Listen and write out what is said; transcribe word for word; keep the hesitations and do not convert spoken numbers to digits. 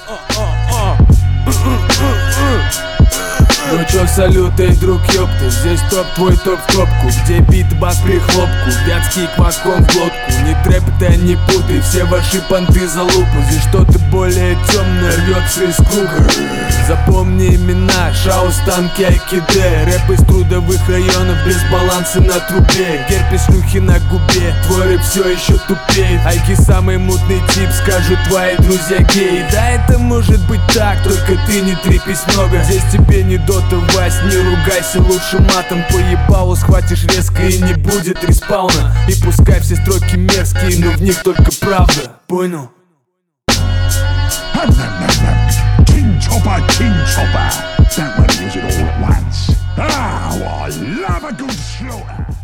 Ну чё, салют, эй, друг, ёпты. Здесь топ, твой топ в топку. Где бит, бас, прихлопку, вятский кваском в глотку. Не трэп, ты не путай, все ваши понты за лупу. Здесь что-то более темное рвется из круга. Запомни имена: Шаус, танки, айкиде. Рэп из трудовых районов, без баланса на трубе. Герпес, шлюхи на губе, твой рэп все еще тупеет. Айки самый мутный тип, скажут твои друзья геи. Да, это может быть так, только ты не трепись много. Здесь тебе не дота, Вась, не ругайся лучше матом. По ебалу схватишь резко и не будет респауна. И пускай все строки мерзкие, но в них только правда. Понял? King Chopper, King Chopper. Don't want to use it all at once. Ah, oh, I love a good slaughter.